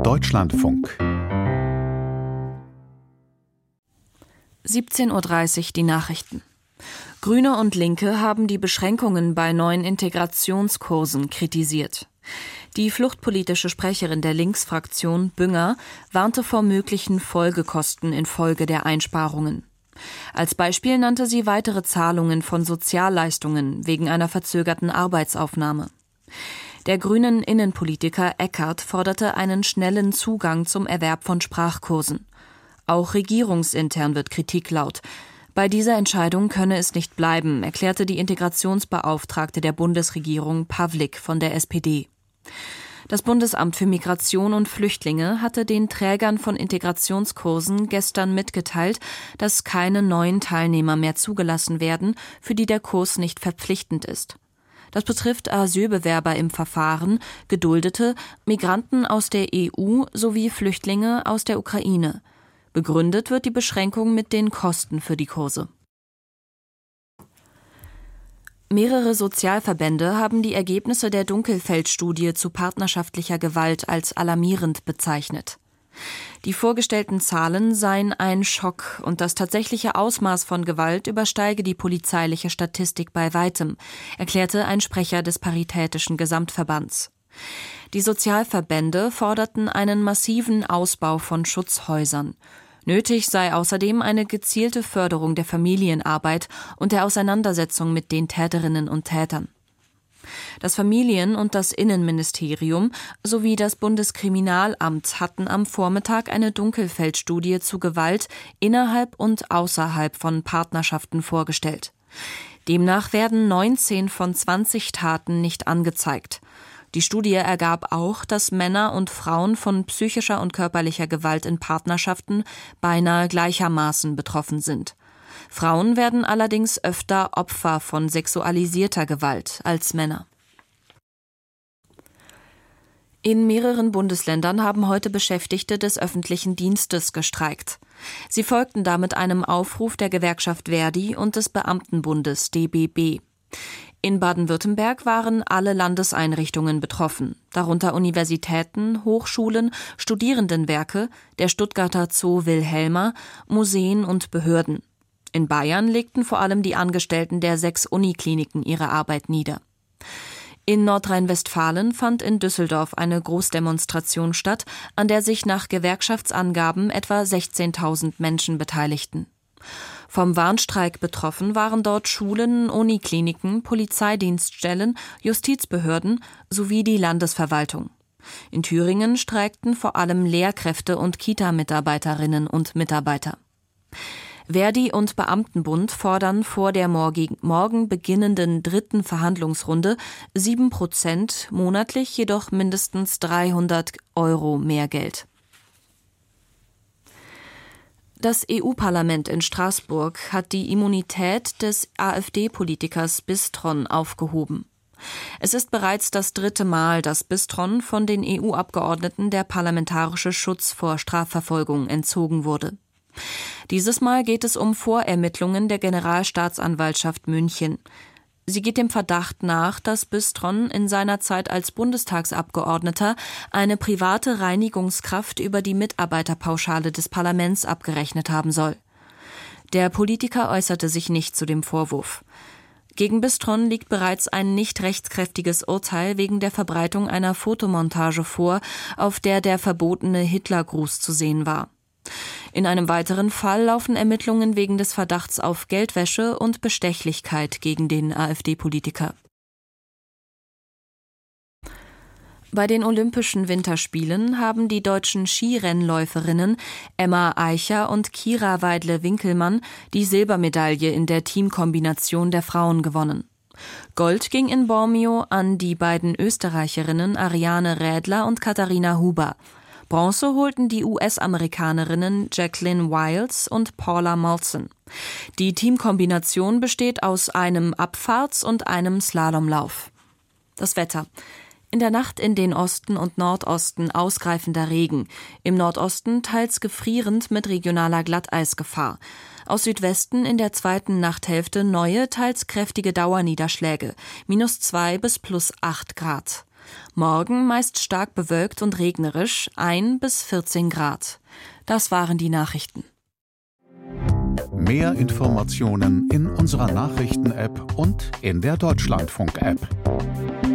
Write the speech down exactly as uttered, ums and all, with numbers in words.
Deutschlandfunk. siebzehn Uhr dreißig die Nachrichten. Grüne und Linke haben die Beschränkungen bei neuen Integrationskursen kritisiert. Die fluchtpolitische Sprecherin der Linksfraktion, Bünger, warnte vor möglichen Folgekosten infolge der Einsparungen. Als Beispiel nannte sie weitere Zahlungen von Sozialleistungen wegen einer verzögerten Arbeitsaufnahme. Der grünen Innenpolitiker Eckert forderte einen schnellen Zugang zum Erwerb von Sprachkursen. Auch regierungsintern wird Kritik laut. Bei dieser Entscheidung könne es nicht bleiben, erklärte die Integrationsbeauftragte der Bundesregierung Pawlik von der S P D. Das Bundesamt für Migration und Flüchtlinge hatte den Trägern von Integrationskursen gestern mitgeteilt, dass keine neuen Teilnehmer mehr zugelassen werden, für die der Kurs nicht verpflichtend ist. Das betrifft Asylbewerber im Verfahren, Geduldete, Migranten aus der E U sowie Flüchtlinge aus der Ukraine. Begründet wird die Beschränkung mit den Kosten für die Kurse. Mehrere Sozialverbände haben die Ergebnisse der Dunkelfeld-Studie zu partnerschaftlicher Gewalt als alarmierend bezeichnet. Die vorgestellten Zahlen seien ein Schock und das tatsächliche Ausmaß von Gewalt übersteige die polizeiliche Statistik bei weitem, erklärte ein Sprecher des Paritätischen Gesamtverbands. Die Sozialverbände forderten einen massiven Ausbau von Schutzhäusern. Nötig sei außerdem eine gezielte Förderung der Familienarbeit und der Auseinandersetzung mit den Täterinnen und Tätern. Das Familien- und das Innenministerium sowie das Bundeskriminalamt hatten am Vormittag eine Dunkelfeld-Studie zu Gewalt innerhalb und außerhalb von Partnerschaften vorgestellt. Demnach werden neunzehn von zwanzig Taten nicht angezeigt. Die Studie ergab auch, dass Männer und Frauen von psychischer und körperlicher Gewalt in Partnerschaften beinahe gleichermaßen betroffen sind. Frauen werden allerdings öfter Opfer von sexualisierter Gewalt als Männer. In mehreren Bundesländern haben heute Beschäftigte des öffentlichen Dienstes gestreikt. Sie folgten damit einem Aufruf der Gewerkschaft Verdi und des Beamtenbundes D B B. In Baden-Württemberg waren alle Landeseinrichtungen betroffen, darunter Universitäten, Hochschulen, Studierendenwerke, der Stuttgarter Zoo Wilhelma, Museen und Behörden. In Bayern legten vor allem die Angestellten der sechs Unikliniken ihre Arbeit nieder. In Nordrhein-Westfalen fand in Düsseldorf eine Großdemonstration statt, an der sich nach Gewerkschaftsangaben etwa sechzehntausend Menschen beteiligten. Vom Warnstreik betroffen waren dort Schulen, Unikliniken, Polizeidienststellen, Justizbehörden sowie die Landesverwaltung. In Thüringen streikten vor allem Lehrkräfte und Kita-Mitarbeiterinnen und Mitarbeiter. Verdi und Beamtenbund fordern vor der morgen, morgen beginnenden dritten Verhandlungsrunde sieben Prozent, monatlich jedoch mindestens dreihundert Euro mehr Geld. Das E U-Parlament in Straßburg hat die Immunität des AfD-Politikers Bistron aufgehoben. Es ist bereits das dritte Mal, dass Bistron von den E U-Abgeordneten der parlamentarische Schutz vor Strafverfolgung entzogen wurde. Dieses Mal geht es um Vorermittlungen der Generalstaatsanwaltschaft München. Sie geht dem Verdacht nach, dass Bistron in seiner Zeit als Bundestagsabgeordneter eine private Reinigungskraft über die Mitarbeiterpauschale des Parlaments abgerechnet haben soll. Der Politiker äußerte sich nicht zu dem Vorwurf. Gegen Bistron liegt bereits ein nicht rechtskräftiges Urteil wegen der Verbreitung einer Fotomontage vor, auf der der verbotene Hitlergruß zu sehen war. In einem weiteren Fall laufen Ermittlungen wegen des Verdachts auf Geldwäsche und Bestechlichkeit gegen den AfD-Politiker. Bei den Olympischen Winterspielen haben die deutschen Skirennläuferinnen Emma Eicher und Kira Weidle-Winkelmann die Silbermedaille in der Teamkombination der Frauen gewonnen. Gold ging in Bormio an die beiden Österreicherinnen Ariane Rädler und Katharina Huber. Bronze holten die U S-Amerikanerinnen Jacqueline Wiles und Paula Molson. Die Teamkombination besteht aus einem Abfahrts- und einem Slalomlauf. Das Wetter. In der Nacht in den Osten und Nordosten ausgreifender Regen. Im Nordosten teils gefrierend mit regionaler Glatteisgefahr. Aus Südwesten in der zweiten Nachthälfte neue, teils kräftige Dauerniederschläge. minus zwei bis plus acht Grad. Morgen meist stark bewölkt und regnerisch, ein bis vierzehn Grad. Das waren die Nachrichten. Mehr Informationen in unserer Nachrichten-App und in der Deutschlandfunk-App.